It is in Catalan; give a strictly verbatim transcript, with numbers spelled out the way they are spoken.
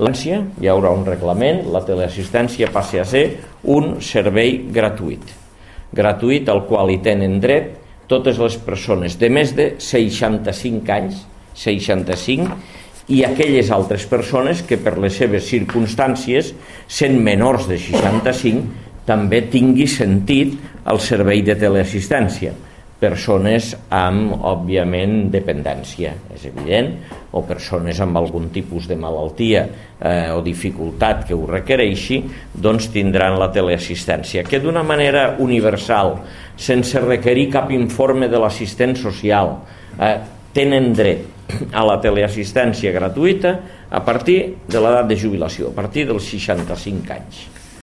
Hi haurà un reglament, la teleassistència passi a ser un servei gratuït, gratuït al qual hi tenen dret totes les persones de més de seixanta-cinc anys, seixanta-cinc, i aquelles altres persones que per les seves circumstàncies, sent menors de seixanta-cinc, també tingui sentit el servei de teleassistència. Persones amb, òbviament, dependència, és evident, o persones amb algun tipus de malaltia eh, o dificultat que ho requereixi, doncs tindran la teleassistència, que d'una manera universal, sense requerir cap informe de l'assistent social, eh, tenen dret a la teleassistència gratuïta a partir de l'edat de jubilació, a partir dels seixanta-cinc anys.